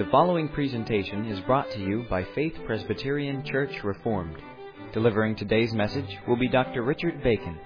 The following presentation is brought to you by Faith Presbyterian Church Reformed. Delivering today's message will be Dr. Richard Bacon.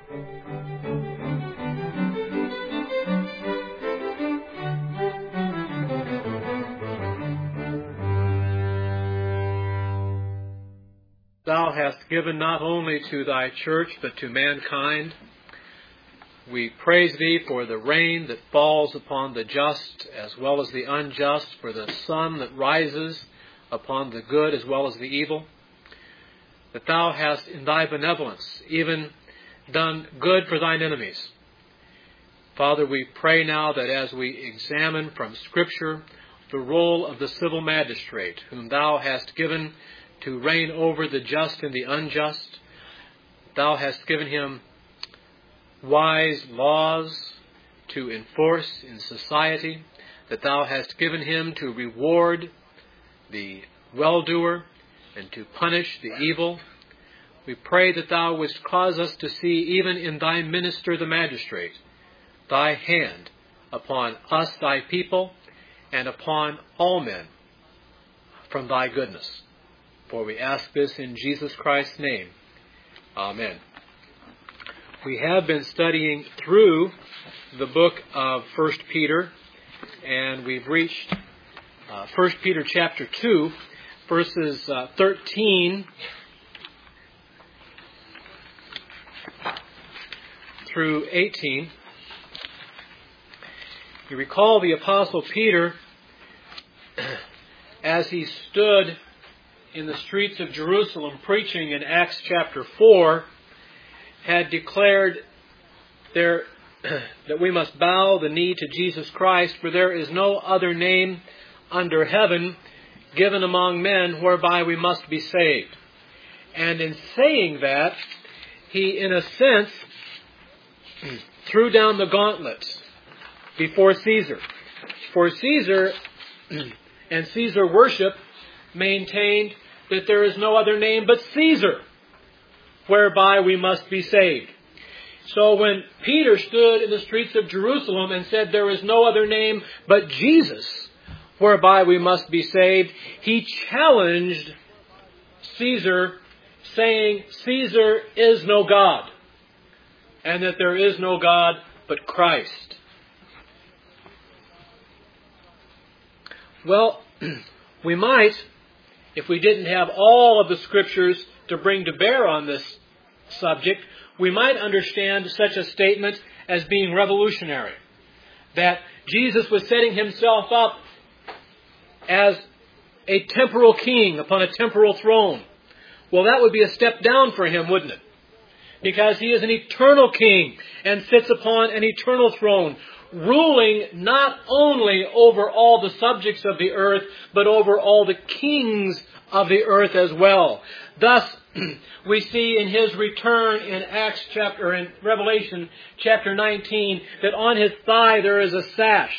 Thou hast given not only to thy church, but to mankind. We praise thee for the rain that falls upon the just as well as the unjust, for the sun that rises upon the good as well as the evil, that thou hast in thy benevolence even done good for thine enemies. Father, we pray now that as we examine from Scripture the role of the civil magistrate, whom thou hast given to reign over the just and the unjust, thou hast given him wise laws to enforce in society, that thou hast given him to reward the well-doer and to punish the evil. We pray that thou wouldst cause us to see, even in thy minister the magistrate, thy hand upon us, thy people, and upon all men from thy goodness. For we ask this in Jesus Christ's name. Amen. We have been studying through the book of 1 Peter, and we've reached 1 Peter chapter 2, verses 13 through 18. You recall the Apostle Peter, as he stood in the streets of Jerusalem preaching in Acts chapter 4, had declared that we must bow the knee to Jesus Christ, for there is no other name under heaven given among men whereby we must be saved. And in saying that, he, in a sense, threw down the gauntlet before Caesar. For Caesar and Caesar worship maintained that there is no other name but Caesar whereby we must be saved. So when Peter stood in the streets of Jerusalem and said there is no other name but Jesus whereby we must be saved, he challenged Caesar, saying Caesar is no God, and that there is no God but Christ. Well, we might, if we didn't have all of the Scriptures to bring to bear on this subject, we might understand such a statement as being revolutionary. That Jesus was setting himself up as a temporal king upon a temporal throne. Well, that would be a step down for him, wouldn't it? Because he is an eternal king and sits upon an eternal throne, ruling not only over all the subjects of the earth, but over all the kings of the earth as well. Thus, we see in his return in Revelation chapter 19, that on his thigh there is a sash.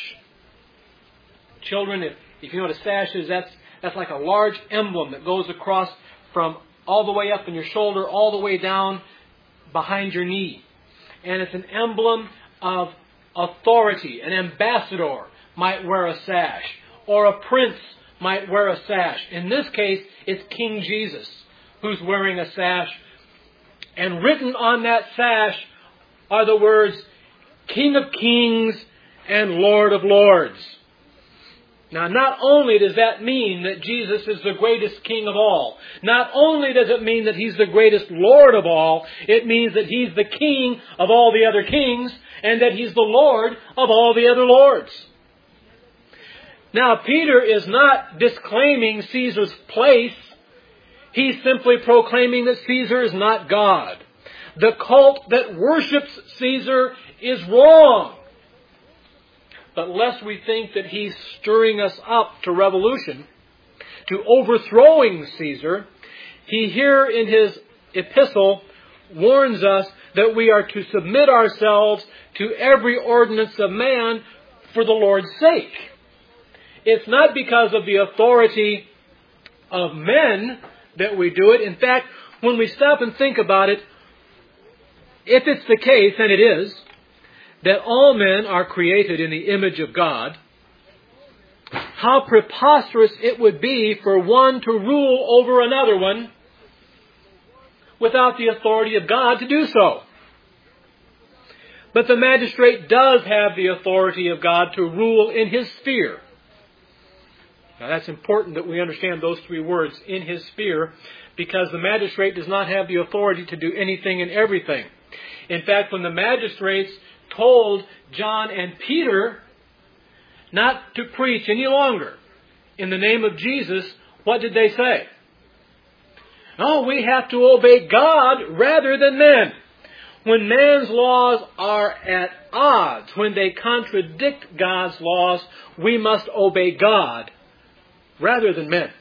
Children, if you know what a sash is, that's like a large emblem that goes across from all the way up in your shoulder, all the way down behind your knee. And it's an emblem of authority. An ambassador might wear a sash, or a prince might wear a sash. In this case, it's King Jesus who's wearing a sash. And written on that sash are the words, King of Kings and Lord of Lords. Now, not only does that mean that Jesus is the greatest King of all, not only does it mean that He's the greatest Lord of all, it means that He's the King of all the other kings, and that He's the Lord of all the other lords. Now, Peter is not disclaiming Caesar's place. He's simply proclaiming that Caesar is not God. The cult that worships Caesar is wrong. But lest we think that he's stirring us up to revolution, to overthrowing Caesar, he here in his epistle warns us that we are to submit ourselves to every ordinance of man for the Lord's sake. It's not because of the authority of men that we do it. In fact, when we stop and think about it, if it's the case, and it is, that all men are created in the image of God, how preposterous it would be for one to rule over another one without the authority of God to do so. But the magistrate does have the authority of God to rule in his sphere. Now that's important that we understand those three words, in his sphere, because the magistrate does not have the authority to do anything and everything. In fact, when the magistrates told John and Peter not to preach any longer in the name of Jesus, what did they say? Oh, we have to obey God rather than men. When man's laws are at odds, when they contradict God's laws, we must obey God rather than men.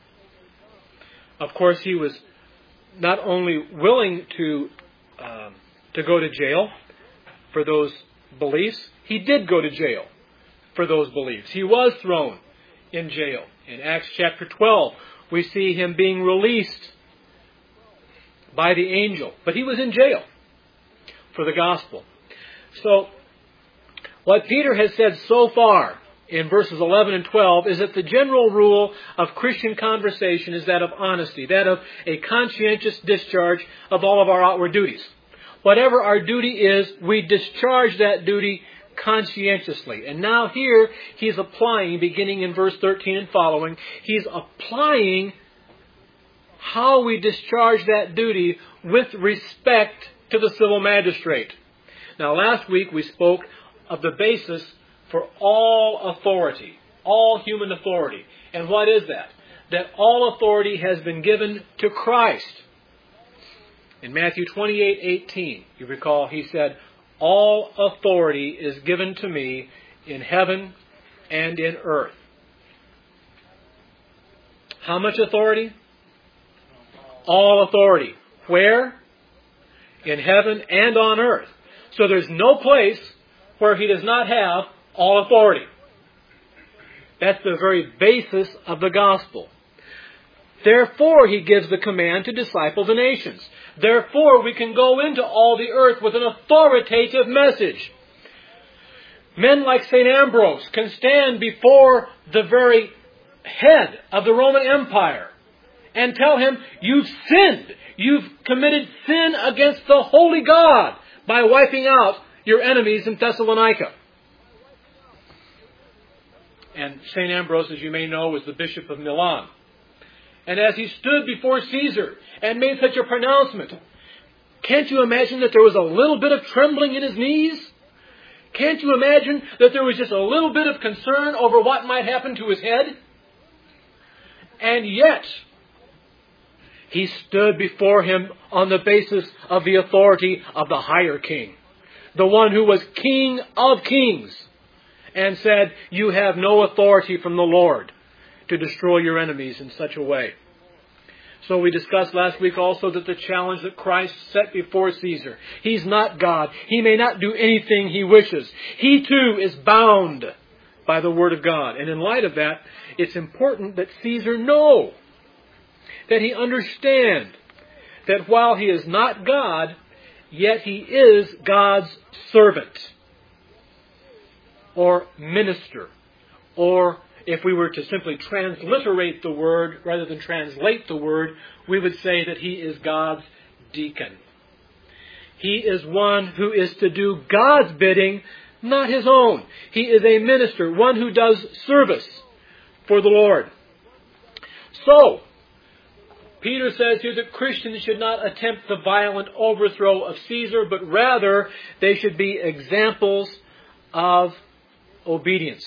Of course, he was not only willing to go to jail for those beliefs, he did go to jail for those beliefs. He was thrown in jail. In Acts chapter 12, we see him being released by the angel. But he was in jail for the gospel. So, what Peter has said so far in verses 11 and 12 is that the general rule of Christian conversation is that of honesty, that of a conscientious discharge of all of our outward duties. Whatever our duty is, we discharge that duty conscientiously. And now here he's applying, beginning in verse 13 and following, he's applying how we discharge that duty with respect to the civil magistrate. Now last week we spoke of the basis for all authority, all human authority. And what is that? That all authority has been given to Christ. In Matthew 28:18, you recall he said, all authority is given to me in heaven and in earth. How much authority? All authority. Where? In heaven and on earth. So there's no place where he does not have all authority. That's the very basis of the gospel. Therefore, he gives the command to disciple the nations. Therefore, we can go into all the earth with an authoritative message. Men like St. Ambrose can stand before the very head of the Roman Empire and tell him, you've sinned. You've committed sin against the holy God by wiping out your enemies in Thessalonica. And St. Ambrose, as you may know, was the Bishop of Milan. And as he stood before Caesar and made such a pronouncement, can't you imagine that there was a little bit of trembling in his knees? Can't you imagine that there was just a little bit of concern over what might happen to his head? And yet, he stood before him on the basis of the authority of the higher king, the one who was King of kings, and said, you have no authority from the Lord to destroy your enemies in such a way. So we discussed last week also that the challenge that Christ set before Caesar, he's not God. He may not do anything he wishes. He too is bound by the Word of God. And in light of that, it's important that Caesar know, that he understand that while he is not God, yet he is God's servant or minister, or if we were to simply transliterate the word rather than translate the word, we would say that he is God's deacon. He is one who is to do God's bidding, not his own. He is a minister, one who does service for the Lord. So, Peter says here that Christians should not attempt the violent overthrow of Caesar, but rather they should be examples of obedience.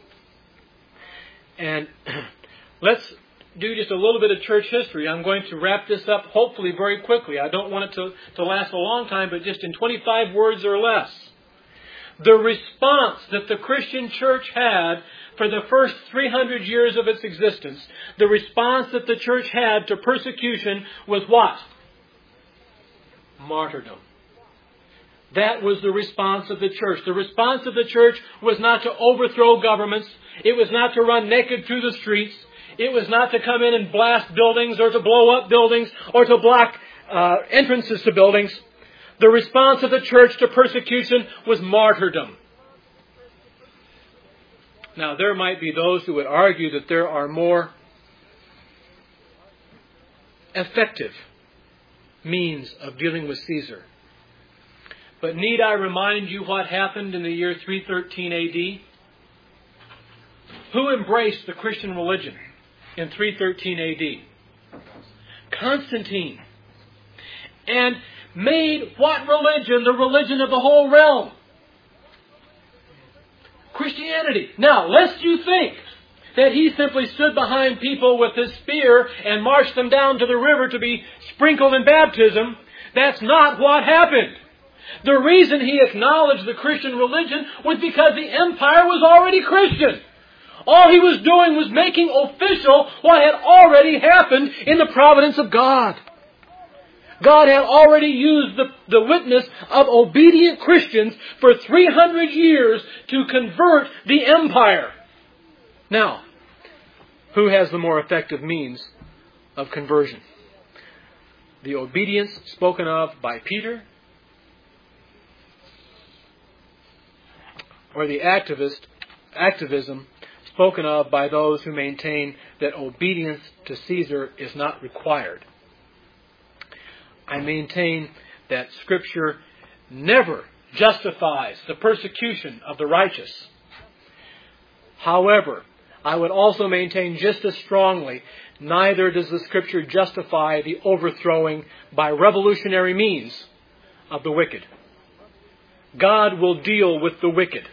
And let's do just a little bit of church history. I'm going to wrap this up hopefully very quickly. I don't want it to last a long time, but just in 25 words or less. The response that the Christian church had for the first 300 years of its existence, the response that the church had to persecution was what? Martyrdom. That was the response of the church. The response of the church was not to overthrow governments. It was not to run naked through the streets. It was not to come in and blast buildings or to blow up buildings or to block entrances to buildings. The response of the church to persecution was martyrdom. Now, there might be those who would argue that there are more effective means of dealing with Caesar. But need I remind you what happened in the year 313 AD? Who embraced the Christian religion in 313 AD? Constantine. And made what religion the religion of the whole realm? Christianity. Now, lest you think that he simply stood behind people with his spear and marched them down to the river to be sprinkled in baptism, that's not what happened. The reason he acknowledged the Christian religion was because the empire was already Christian. All he was doing was making official what had already happened in the providence of God. God had already used the witness of obedient Christians for 300 years to convert the empire. Now, who has the more effective means of conversion? The obedience spoken of by Peter, or the activism spoken of by those who maintain that obedience to Caesar is not required? I maintain that Scripture never justifies the persecution of the righteous. However, I would also maintain just as strongly, neither does the Scripture justify the overthrowing by revolutionary means of the wicked. God will deal with the wicked.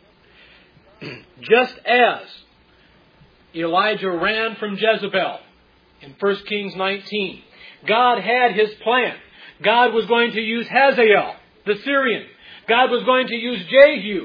Just as Elijah ran from Jezebel in 1 Kings 19, God had His plan. God was going to use Hazael, the Syrian. God was going to use Jehu,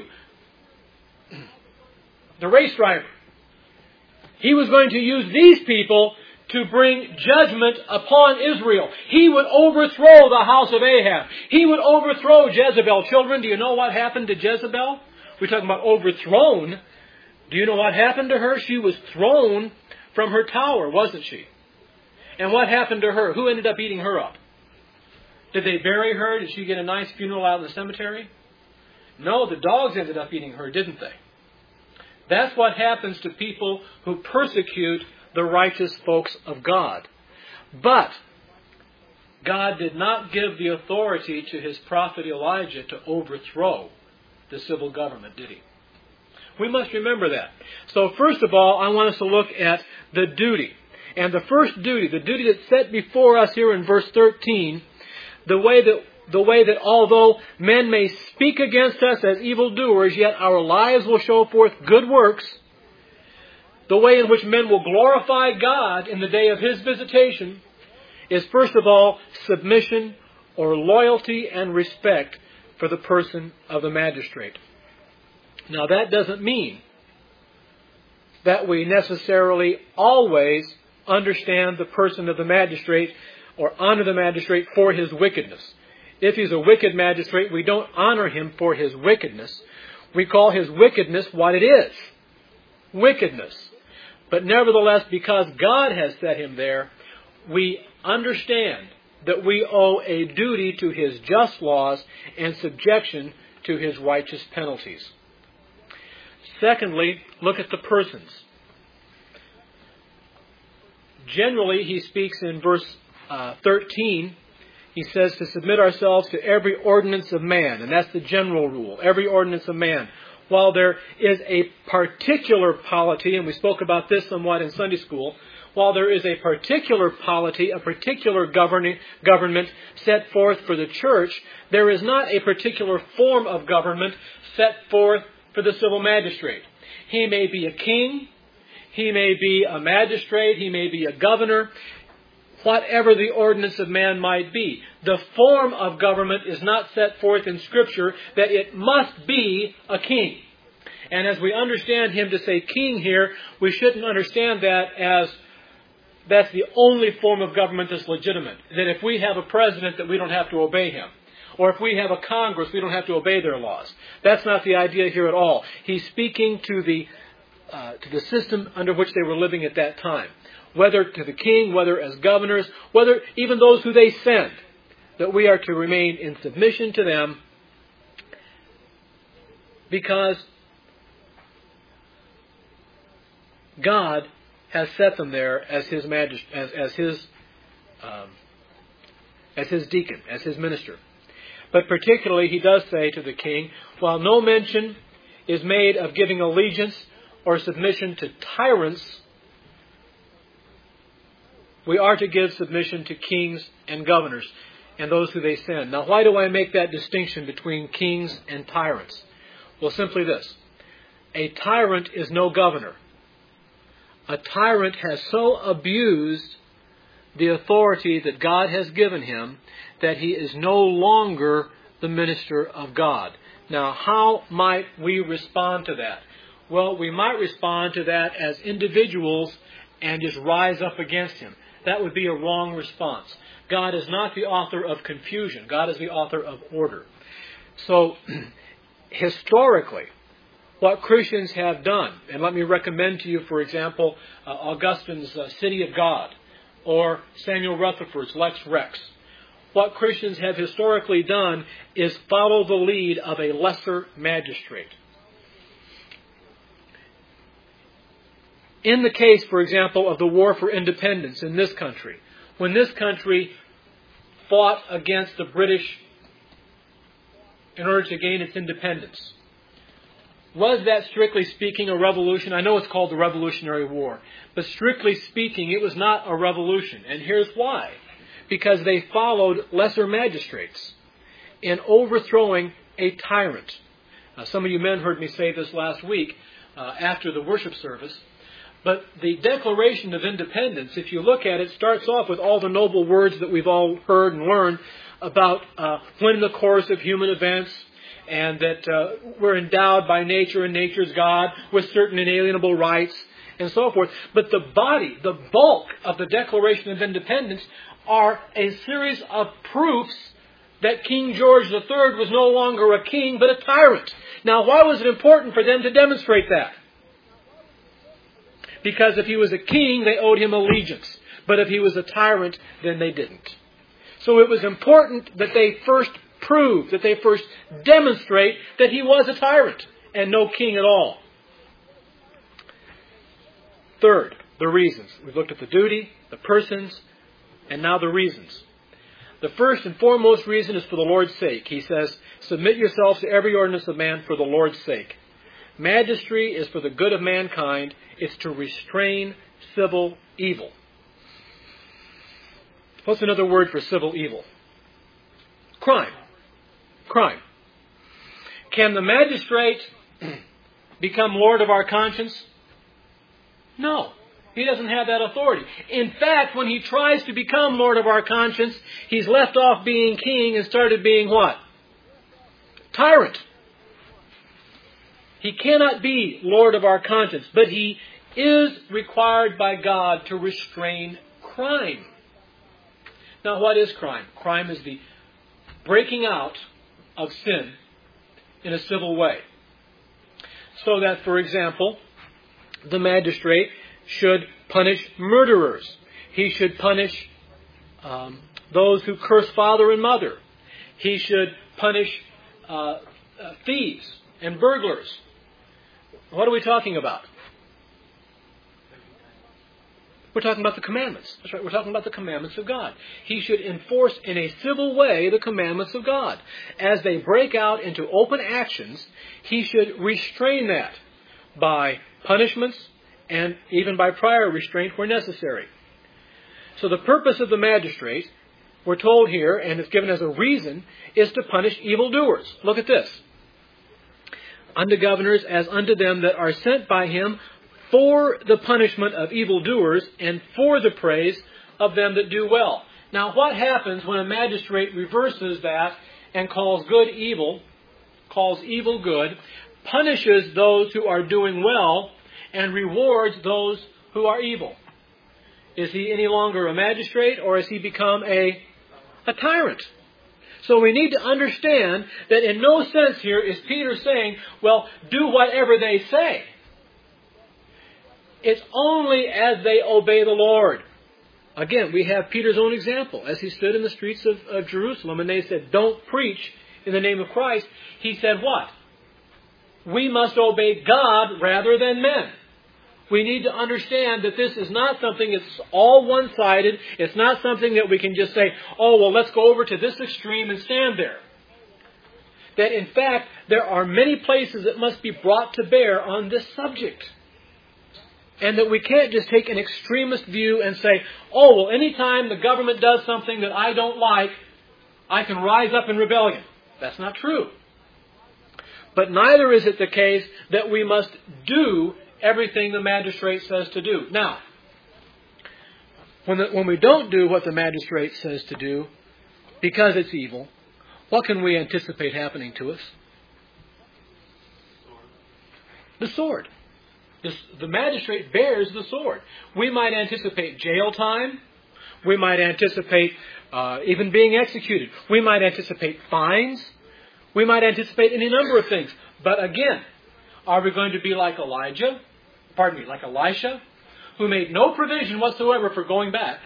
the race driver. He was going to use these people to bring judgment upon Israel. He would overthrow the house of Ahab. He would overthrow Jezebel. Children, do you know what happened to Jezebel? We're talking about overthrown. Do you know what happened to her? She was thrown from her tower, wasn't she? And what happened to her? Who ended up eating her up? Did they bury her? Did she get a nice funeral out of the cemetery? No, the dogs ended up eating her, didn't they? That's what happens to people who persecute the righteous folks of God. But God did not give the authority to His prophet Elijah to overthrow the civil government, did He? We must remember that. So first of all, I want us to look at the duty. And the first duty, the duty that's set before us here in verse 13, the way that although men may speak against us as evildoers, yet our lives will show forth good works, the way in which men will glorify God in the day of His visitation is first of all submission or loyalty and respect for the person of the magistrate. Now that doesn't mean that we necessarily always understand the person of the magistrate or honor the magistrate for his wickedness. If he's a wicked magistrate, we don't honor him for his wickedness. We call his wickedness what it is. Wickedness. But nevertheless, because God has set him there, we understand that we owe a duty to His just laws and subjection to His righteous penalties. Secondly, look at the persons. Generally, he speaks in verse 13, he says to submit ourselves to every ordinance of man. And that's the general rule, every ordinance of man. While there is a particular polity, and we spoke about this somewhat in Sunday school, while there is a particular polity, a particular government set forth for the church, there is not a particular form of government set forth for the civil magistrate. He may be a king, he may be a magistrate, he may be a governor, whatever the ordinance of man might be. The form of government is not set forth in Scripture that it must be a king. And as we understand him to say king here, we shouldn't understand that as that's the only form of government that's legitimate. That if we have a president, that we don't have to obey him. Or if we have a Congress, we don't have to obey their laws. That's not the idea here at all. He's speaking to the system under which they were living at that time. Whether to the king, whether as governors, whether even those who they send, that we are to remain in submission to them, because God has set them there as his deacon, as his minister. But particularly, he does say to the king, while no mention is made of giving allegiance or submission to tyrants, we are to give submission to kings and governors and those who they send. Now, why do I make that distinction between kings and tyrants? Well, simply this. A tyrant is no governor. A tyrant has so abused the authority that God has given him that he is no longer the minister of God. Now, how might we respond to that? Well, we might respond to that as individuals and just rise up against him. That would be a wrong response. God is not the author of confusion. God is the author of order. So, historically, what Christians have done, and let me recommend to you, for example, Augustine's City of God, or Samuel Rutherford's Lex Rex. What Christians have historically done is follow the lead of a lesser magistrate. In the case, for example, of the war for independence in this country, when this country fought against the British in order to gain its independence, was that, strictly speaking, a revolution? I know it's called the Revolutionary War, but strictly speaking, it was not a revolution. And here's why. Because they followed lesser magistrates in overthrowing a tyrant. Some of you men heard me say this last week after the worship service. But the Declaration of Independence, if you look at it, starts off with all the noble words that we've all heard and learned about when in the course of human events, and that we're endowed by nature and nature's God with certain inalienable rights and so forth. But the body, the bulk of the Declaration of Independence are a series of proofs that King George III was no longer a king but a tyrant. Now, why was it important for them to demonstrate that? Because if he was a king, they owed him allegiance. But if he was a tyrant, then they didn't. So it was important that they first prove, that they first demonstrate that he was a tyrant and no king at all. Third, the reasons. We've looked at the duty, the persons, and now the reasons. The first and foremost reason is for the Lord's sake. He says, submit yourselves to every ordinance of man for the Lord's sake. Magistry is for the good of mankind. It's to restrain civil evil. What's another word for civil evil? Crime. Crime. Can the magistrate become Lord of our conscience? No. He doesn't have that authority. In fact, when he tries to become Lord of our conscience, he's left off being king and started being what? Tyrant. He cannot be Lord of our conscience, but he is required by God to restrain crime. Now, what is crime? Crime is the breaking out of sin in a civil way. So that, for example, the magistrate should punish murderers. He should punish those who curse father and mother. He should punish thieves and burglars. What are we talking about? We're talking about the commandments. That's right, we're talking about the commandments of God. He should enforce in a civil way the commandments of God. As they break out into open actions, he should restrain that by punishments and even by prior restraint where necessary. So the purpose of the magistrate, we're told here, and it's given as a reason, is to punish evildoers. Look at this. Unto governors as unto them that are sent by him for the punishment of evildoers and for the praise of them that do well. Now, what happens when a magistrate reverses that and calls good evil, calls evil good, punishes those who are doing well, and rewards those who are evil? Is he any longer a magistrate, or has he become a tyrant? So we need to understand that in no sense here is Peter saying, well, do whatever they say. It's only as they obey the Lord. Again, we have Peter's own example. As he stood in the streets of Jerusalem and they said, don't preach in the name of Christ, he said what? We must obey God rather than men. We need to understand that this is not something that's all one-sided. It's not something that we can just say, oh, well, let's go over to this extreme and stand there. That, in fact, there are many places that must be brought to bear on this subject. And that we can't just take an extremist view and say, oh, well, anytime the government does something that I don't like, I can rise up in rebellion. That's not true. But neither is it the case that we must do everything the magistrate says to do. Now, when we don't do what the magistrate says to do, because it's evil, what can we anticipate happening to us? The sword. The magistrate bears the sword. We might anticipate jail time. We might anticipate even being executed. We might anticipate fines. We might anticipate any number of things. But again, are we going to be like Elisha, who made no provision whatsoever for going back?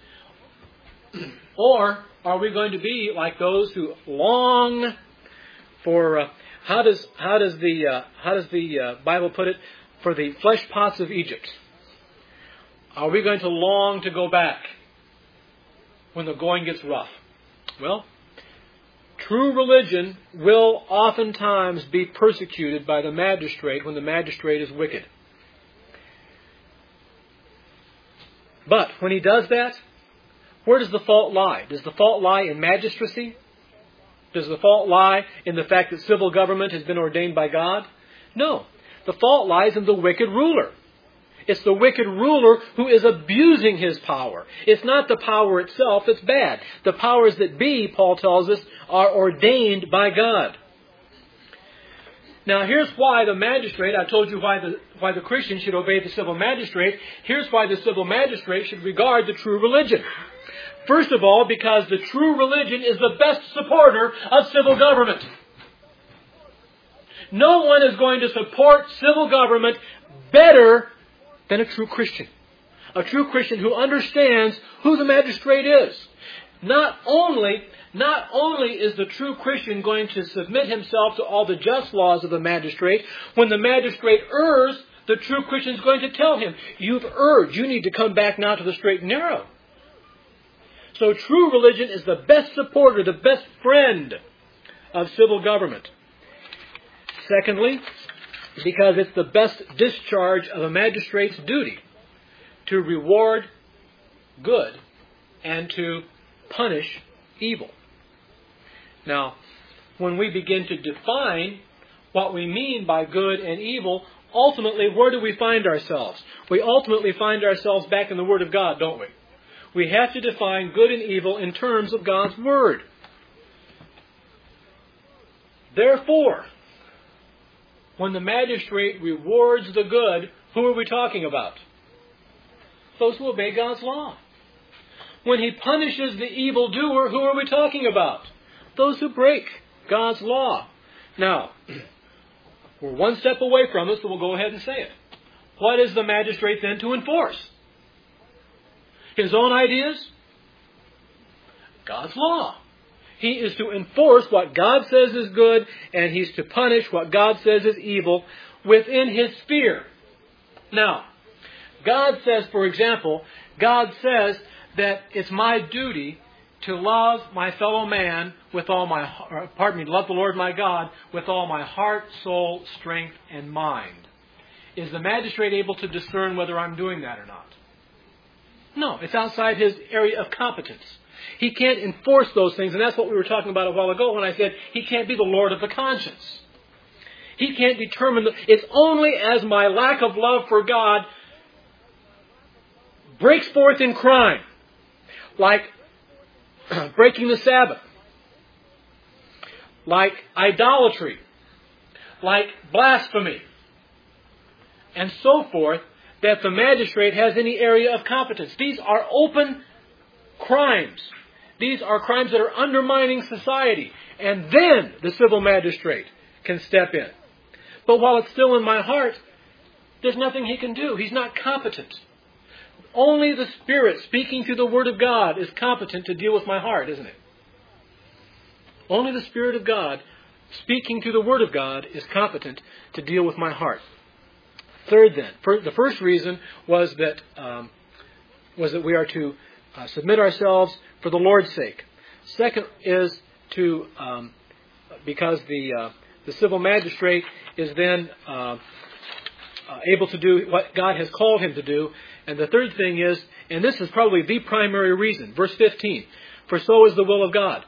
Or are we going to be like those who long for how does the Bible put it? For the flesh pots of Egypt. Are we going to long to go back when the going gets rough? Well, true religion will oftentimes be persecuted by the magistrate when the magistrate is wicked. But when he does that, where does the fault lie? Does the fault lie in magistracy? Does the fault lie in the fact that civil government has been ordained by God? No. The fault lies in the wicked ruler. It's the wicked ruler who is abusing his power. It's not the power itself that's bad. The powers that be, Paul tells us, are ordained by God. Now here's why the magistrate, I told you why the Christian should obey the civil magistrate. Here's why the civil magistrate should regard the true religion. First of all, because the true religion is the best supporter of civil government. No one is going to support civil government better than a true Christian. A true Christian who understands who the magistrate is. Not only is the true Christian going to submit himself to all the just laws of the magistrate, when the magistrate errs, the true Christian is going to tell him, you've erred, you need to come back now to the straight and narrow. So true religion is the best supporter, the best friend of civil government. Secondly, because it's the best discharge of a magistrate's duty to reward good and to punish evil. Now, when we begin to define what we mean by good and evil, ultimately, where do we find ourselves? We ultimately find ourselves back in the Word of God, don't we? We have to define good and evil in terms of God's Word. Therefore, when the magistrate rewards the good, who are we talking about? Those who obey God's law. When he punishes the evildoer, who are we talking about? Those who break God's law. Now, we're one step away from it, so we'll go ahead and say it. What is the magistrate then to enforce? His own ideas? God's law. He is to enforce what God says is good, and he's to punish what God says is evil within his sphere. Now, God says, for example, God says that it's my duty to love my fellow man with all my love the Lord my God with all my heart, soul, strength, and mind. Is the magistrate able to discern whether I'm doing that or not? No, it's outside his area of competence. He can't enforce those things, and that's what we were talking about a while ago when I said he can't be the Lord of the conscience. He can't determine. It's only as my lack of love for God breaks forth in crime, like breaking the Sabbath, like idolatry, like blasphemy, and so forth, that the magistrate has any area of competence. These are open crimes. These are crimes that are undermining society. And then the civil magistrate can step in. But while it's still in my heart, there's nothing he can do. He's not competent. Only the Spirit speaking through the Word of God is competent to deal with my heart, isn't it? Only the Spirit of God speaking through the Word of God is competent to deal with my heart. third then? The first reason was that we are to submit ourselves for the Lord's sake. Second is to because the civil magistrate is then able to do what God has called him to do. And the third thing is, and this is probably the primary reason, verse 15, for so is the will of God.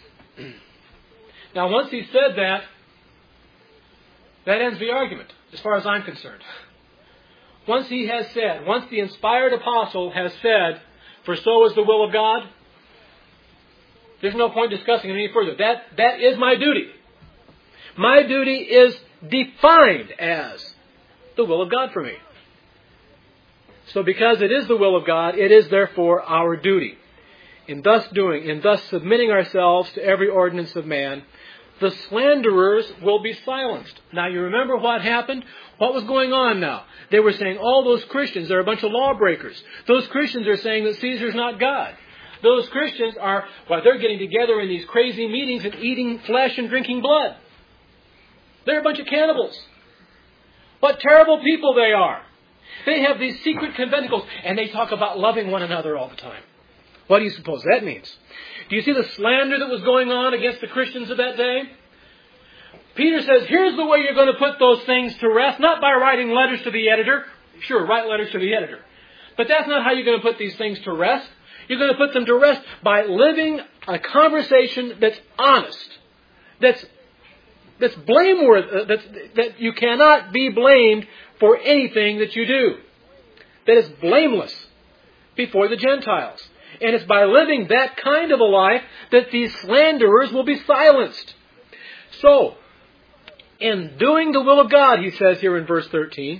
Now, once he said that, that ends the argument, as far as I'm concerned. Once he has said, once the inspired apostle has said, for so is the will of God, there's no point discussing it any further. That is my duty. My duty is defined as the will of God for me. So because it is the will of God, it is therefore our duty. In thus submitting ourselves to every ordinance of man, the slanderers will be silenced. Now you remember what happened? What was going on now? They were saying, all those Christians, they're a bunch of lawbreakers. Those Christians are saying that Caesar's not God. Those Christians they're getting together in these crazy meetings and eating flesh and drinking blood. They're a bunch of cannibals. What terrible people they are. They have these secret conventicles, and they talk about loving one another all the time. What do you suppose that means? Do you see the slander that was going on against the Christians of that day? Peter says, here's the way you're going to put those things to rest, not by writing letters to the editor. Sure, write letters to the editor. But that's not how you're going to put these things to rest. You're going to put them to rest by living a conversation that's honest, that's blameworthy, that you cannot be blamed for anything that you do, that is blameless before the Gentiles. And it's by living that kind of a life that these slanderers will be silenced. So, in doing the will of God, he says here in verse 15,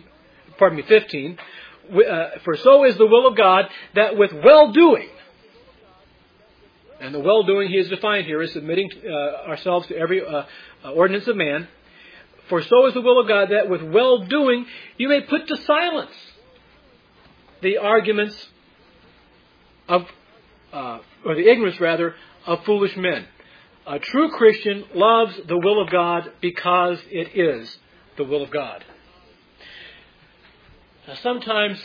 for so is the will of God that with well-doing, and the well-doing he has defined here is submitting ourselves to every ordinance of man. For so is the will of God that with well-doing you may put to silence the arguments of, or the ignorance rather, of foolish men. A true Christian loves the will of God because it is the will of God. Now sometimes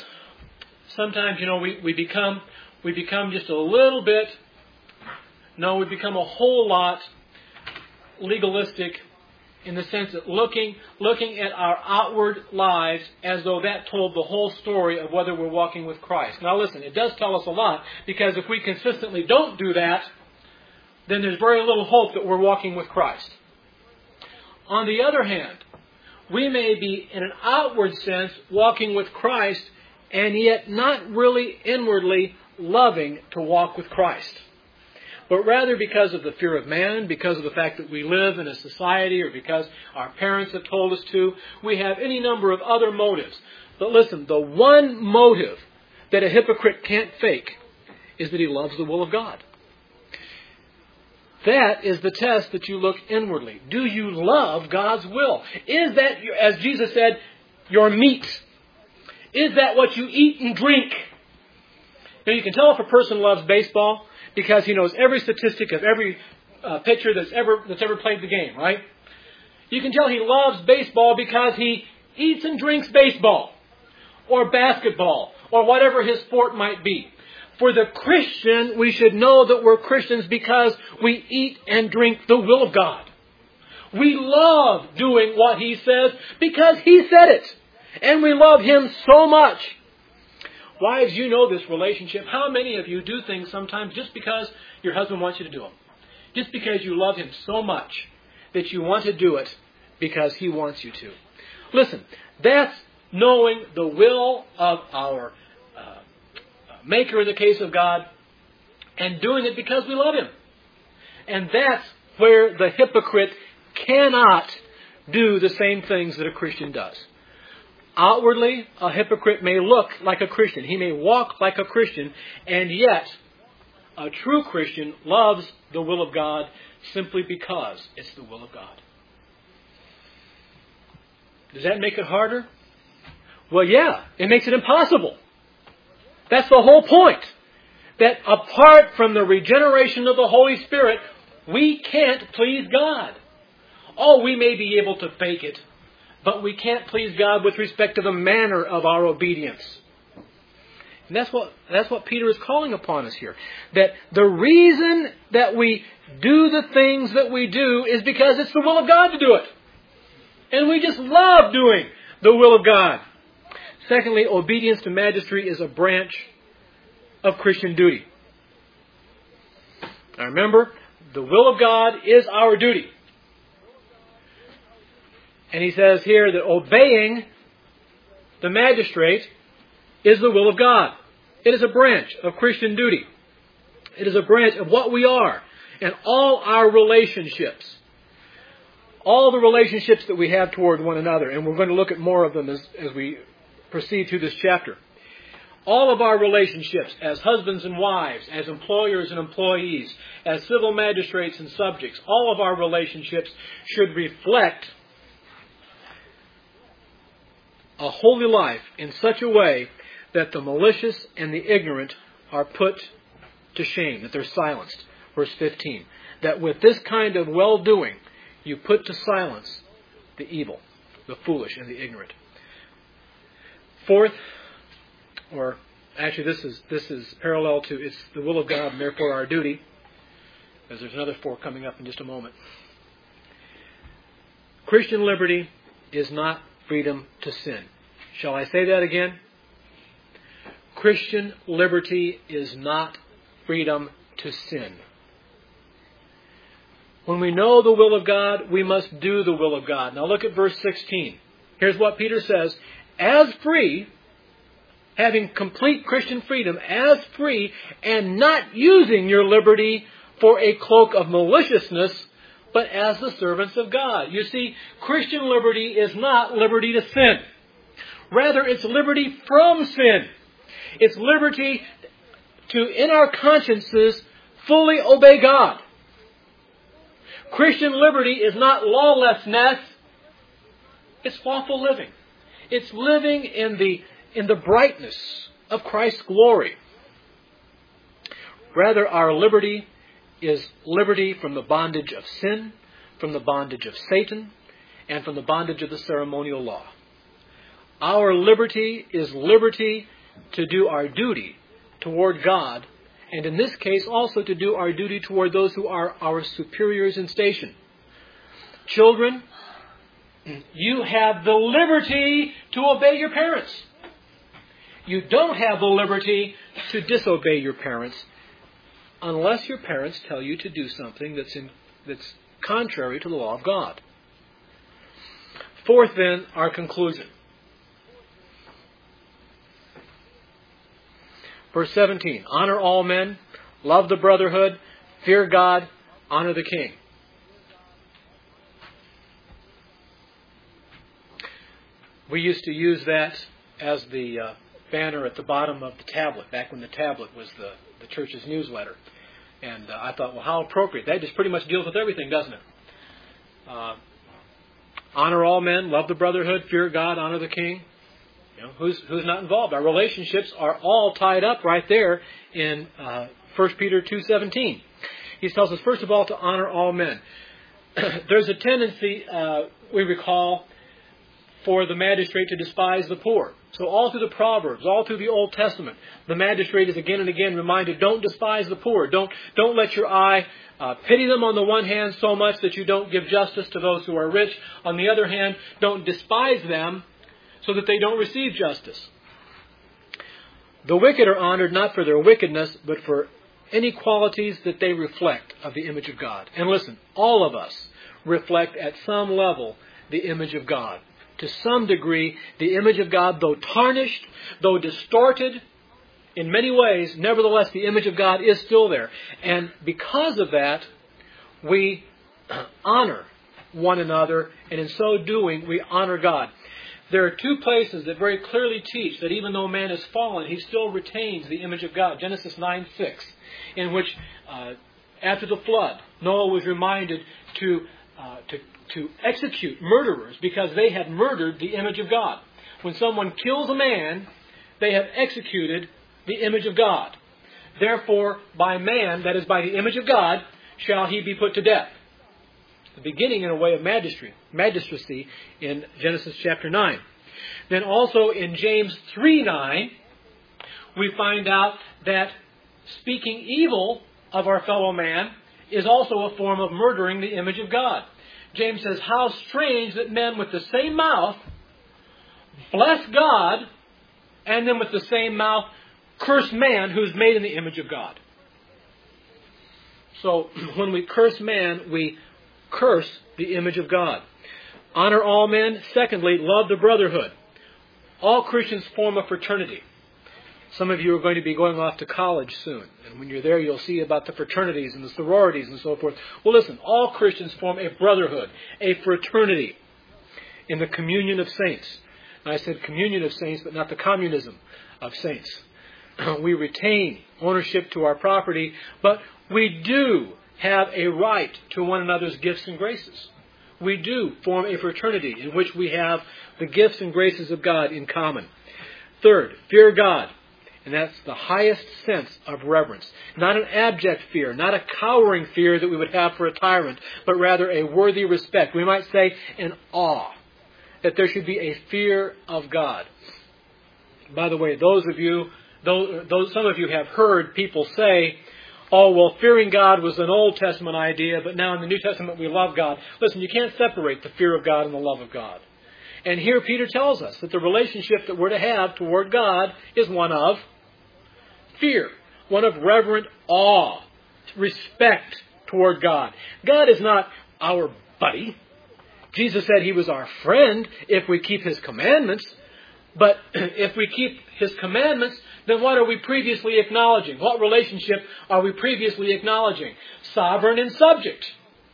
we become just a little bit. No, we become a whole lot legalistic in the sense that looking at our outward lives as though that told the whole story of whether we're walking with Christ. Now listen, it does tell us a lot, because if we consistently don't do that, then there's very little hope that we're walking with Christ. On the other hand, we may be, in an outward sense, walking with Christ, and yet not really inwardly loving to walk with Christ. But rather because of the fear of man, because of the fact that we live in a society, or because our parents have told us to, we have any number of other motives. But listen, the one motive that a hypocrite can't fake is that he loves the will of God. That is the test that you look inwardly. Do you love God's will? Is that, as Jesus said, your meat? Is that what you eat and drink? Now you can tell if a person loves baseball because he knows every statistic of every pitcher that's ever played the game, right? You can tell he loves baseball because he eats and drinks baseball, or basketball, or whatever his sport might be. For the Christian, we should know that we're Christians because we eat and drink the will of God. We love doing what He says because He said it. And we love Him so much. Wives, you know this relationship. How many of you do things sometimes just because your husband wants you to do them? Just because you love him so much that you want to do it because he wants you to. Listen, that's knowing the will of our Maker in the case of God, and doing it because we love Him. And that's where the hypocrite cannot do the same things that a Christian does. Outwardly, a hypocrite may look like a Christian. He may walk like a Christian, and yet a true Christian loves the will of God simply because it's the will of God. Does that make it harder? Well, yeah, it makes it impossible. That's the whole point. That apart from the regeneration of the Holy Spirit, we can't please God. Oh, we may be able to fake it. but we can't please God with respect to the manner of our obedience. And that's what Peter is calling upon us here. That the reason that we do the things that we do is because it's the will of God to do it. And we just love doing the will of God. Secondly, obedience to magistracy is a branch of Christian duty. Now remember, the will of God is our duty. And he says here that obeying the magistrate is the will of God. It is a branch of Christian duty. It is a branch of what we are and all our relationships. All the relationships that we have toward one another. And we're going to look at more of them as we proceed through this chapter. All of our relationships as husbands and wives, as employers and employees, as civil magistrates and subjects, all of our relationships should reflect a holy life in such a way that the malicious and the ignorant are put to shame, that they're silenced. Verse 15. That with this kind of well-doing, you put to silence the evil, the foolish, and the ignorant. Fourth, or actually this is parallel to it's the will of God and therefore our duty, as there's another 4 coming up in just a moment. Christian liberty is not freedom to sin. Shall I say that again? Christian liberty is not freedom to sin. When we know the will of God, we must do the will of God. Now look at verse 16. Here's what Peter says. As free, having complete Christian freedom, as free, and not using your liberty for a cloak of maliciousness, but as the servants of God. You see, Christian liberty is not liberty to sin. Rather, it's liberty from sin. It's liberty to, in our consciences, fully obey God. Christian liberty is not lawlessness. It's lawful living. It's living in the brightness of Christ's glory. Rather, our liberty is liberty from the bondage of sin, from the bondage of Satan, and from the bondage of the ceremonial law. Our liberty is liberty to do our duty toward God, and in this case also to do our duty toward those who are our superiors in station. Children, you have the liberty to obey your parents. You don't have the liberty to disobey your parents unless your parents tell you to do something that's contrary to the law of God. Fourth, then, our conclusion. Verse 17, honor all men, love the brotherhood, fear God, honor the king. We used to use that as the banner at the bottom of the tablet, back when the tablet was the church's newsletter. And I thought, well, how appropriate. That just pretty much deals with everything, doesn't it? Honor all men, love the brotherhood, fear God, honor the king. You know, who's not involved? Our relationships are all tied up right there in 1 Peter 2:17. He tells us, first of all, to honor all men. There's a tendency, we recall, for the magistrate to despise the poor. So all through the Proverbs, all through the Old Testament, the magistrate is again and again reminded, don't despise the poor. Don't let your eye pity them on the one hand so much that you don't give justice to those who are rich. On the other hand, don't despise them so that they don't receive justice. The wicked are honored not for their wickedness, but for any qualities that they reflect of the image of God. And listen, all of us reflect at some level the image of God. To some degree, the image of God, though tarnished, though distorted in many ways, nevertheless the image of God is still there. And because of that, we honor one another, and in so doing, we honor God. There are two places that very clearly teach that even though man is fallen, he still retains the image of God. Genesis 9:6, in which after the flood, Noah was reminded to execute murderers because they had murdered the image of God. When someone kills a man, they have executed the image of God. Therefore, by man, that is by the image of God, shall he be put to death. the beginning, in a way, of magistracy in Genesis chapter 9. Then also in James 3:9, we find out that speaking evil of our fellow man is also a form of murdering the image of God. James says, how strange that men with the same mouth bless God, and then with the same mouth curse man who's made in the image of God. So when we curse man, we curse the image of God. Honor all men. Secondly, love the brotherhood. All Christians form a fraternity. Some of you are going to be going off to college soon. And when you're there, you'll see about the fraternities and the sororities and so forth. Well, listen, all Christians form a brotherhood, a fraternity in the communion of saints. And I said communion of saints, but not the communism of saints. We retain ownership to our property, but we do have a right to one another's gifts and graces. We do form a fraternity in which we have the gifts and graces of God in common. Third, fear God. And that's the highest sense of reverence. Not an abject fear, not a cowering fear that we would have for a tyrant, but rather a worthy respect. We might say an awe. That there should be a fear of God. By the way, some of you have heard people say, oh, well, fearing God was an Old Testament idea, but now in the New Testament we love God. Listen, you can't separate the fear of God and the love of God. And here Peter tells us that the relationship that we're to have toward God is one of fear, one of reverent awe, respect toward God. God is not our buddy. Jesus said He was our friend if we keep His commandments. But if we keep His commandments, then what are we previously acknowledging? What relationship are we previously acknowledging? Sovereign and subject.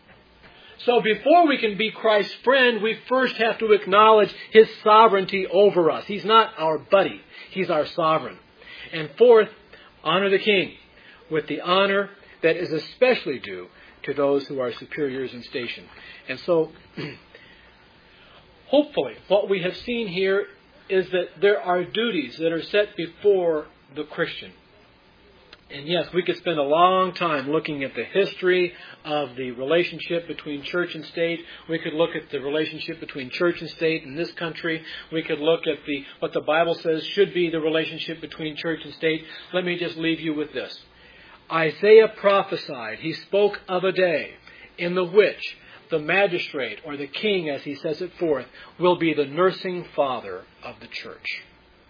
So before we can be Christ's friend, we first have to acknowledge His sovereignty over us. He's not our buddy. He's our sovereign. And fourth, honor the king with the honor that is especially due to those who are superiors in station. And so, hopefully, what we have seen here is that there are duties that are set before the Christian. And yes, we could spend a long time looking at the history of the relationship between church and state. We could look at the relationship between church and state in this country. We could look at what the Bible says should be the relationship between church and state. Let me just leave you with this. Isaiah prophesied, he spoke of a day in the which the magistrate, or the king as he says it forth, will be the nursing father of the church.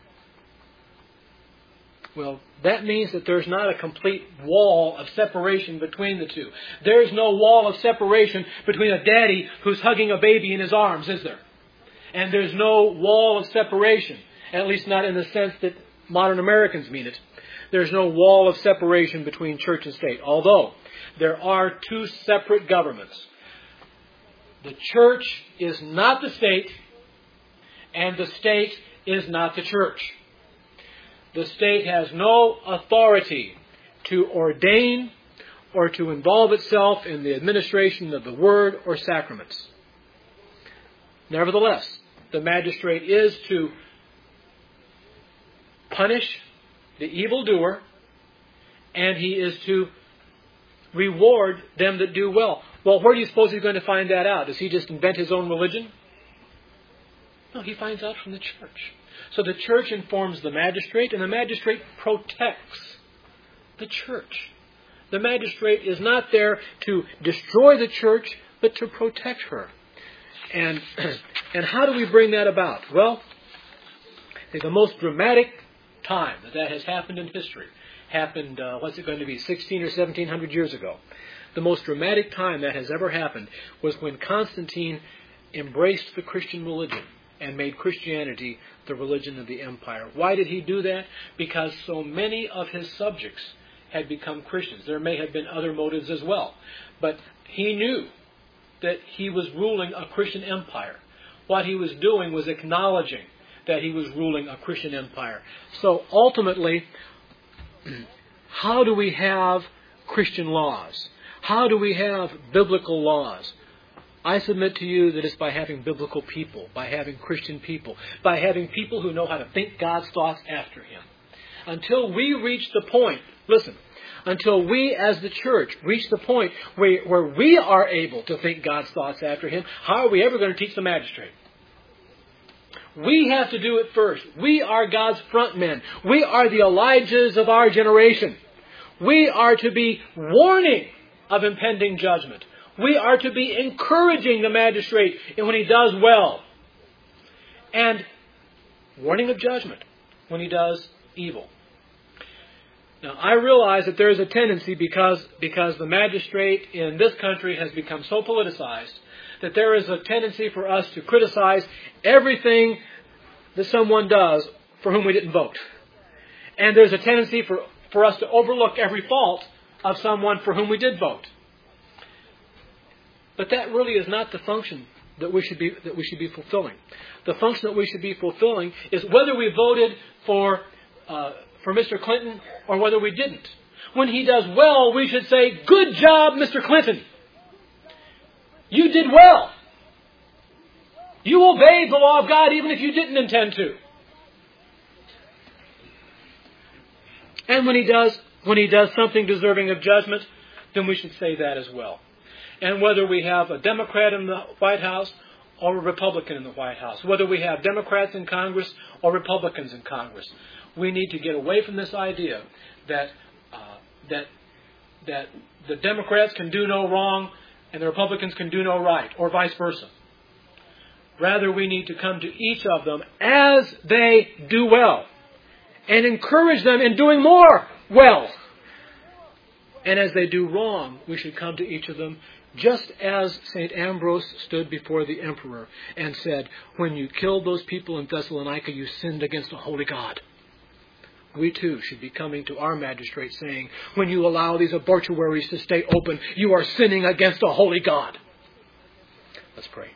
Well, that means that there's not a complete wall of separation between the two. There's no wall of separation between a daddy who's hugging a baby in his arms, is there? And there's no wall of separation, at least not in the sense that modern Americans mean it. There's no wall of separation between church and state, although there are two separate governments. The church is not the state, and the state is not the church. The state has no authority to ordain or to involve itself in the administration of the word or sacraments. Nevertheless, the magistrate is to punish the evildoer, and he is to reward them that do well. Well, where do you suppose he's going to find that out? Does he just invent his own religion? No, he finds out from the church. So the church informs the magistrate, and the magistrate protects the church. The magistrate is not there to destroy the church, but to protect her. And how do we bring that about? Well, the most dramatic time that has happened in history happened, what's it going to be, 16 or 1700 years ago. The most dramatic time that has ever happened was when Constantine embraced the Christian religion and made Christianity the religion of the empire. Why did he do that? Because so many of his subjects had become Christians. There may have been other motives as well. But he knew that he was ruling a Christian empire. What he was doing was acknowledging that he was ruling a Christian empire. So ultimately, how do we have Christian laws? How do we have biblical laws? I submit to you that it's by having biblical people, by having Christian people, by having people who know how to think God's thoughts after Him. Until we reach the point, listen, until we as the church reach the point where we are able to think God's thoughts after Him, how are we ever going to teach the magistrate? We have to do it first. We are God's front men. We are the Elijahs of our generation. We are to be warning of impending judgment. We are to be encouraging the magistrate when he does well. And warning of judgment when he does evil. Now, I realize that there is a tendency, because the magistrate in this country has become so politicized, that there is a tendency for us to criticize everything that someone does for whom we didn't vote. And there's a tendency for us to overlook every fault of someone for whom we did vote. But that really is not the function that we should be fulfilling. The function that we should be fulfilling is whether we voted for Mr. Clinton or whether we didn't. When he does well, we should say, "Good job, Mr. Clinton. You did well. You obeyed the law of God even if you didn't intend to." And when he does something deserving of judgment, then we should say that as well. And whether we have a Democrat in the White House or a Republican in the White House, whether we have Democrats in Congress or Republicans in Congress, we need to get away from this idea that the Democrats can do no wrong and the Republicans can do no right, or vice versa. Rather, we need to come to each of them as they do well and encourage them in doing more well. And as they do wrong, we should come to each of them just as St. Ambrose stood before the emperor and said, "When you killed those people in Thessalonica, you sinned against a holy God." We too should be coming to our magistrate saying, "When you allow these abortuaries to stay open, you are sinning against a holy God." Let's pray.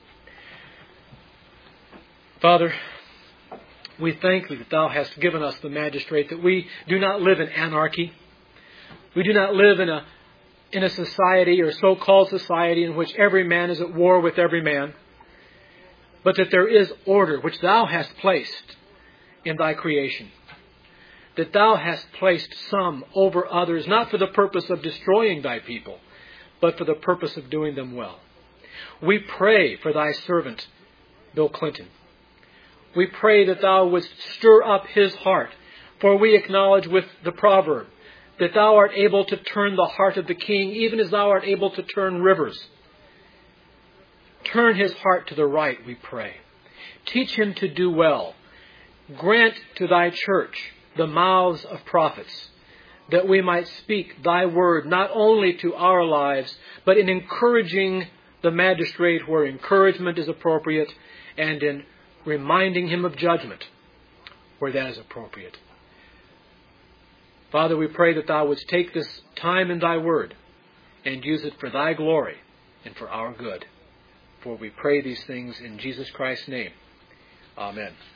Father, we thank Thee that Thou hast given us the magistrate, that we do not live in anarchy. We do not live in a society or so-called society in which every man is at war with every man, but that there is order which Thou hast placed in Thy creation. That Thou hast placed some over others, not for the purpose of destroying Thy people, but for the purpose of doing them well. We pray for Thy servant, Bill Clinton. We pray that Thou wouldst stir up his heart, for we acknowledge with the proverb that Thou art able to turn the heart of the king, even as Thou art able to turn rivers. Turn his heart to the right, we pray. Teach him to do well. Grant to Thy church the mouths of prophets, that we might speak Thy word not only to our lives, but in encouraging the magistrate where encouragement is appropriate, and in reminding him of judgment where that is appropriate. Father, we pray that Thou wouldst take this time in Thy word and use it for Thy glory and for our good. For we pray these things in Jesus Christ's name. Amen.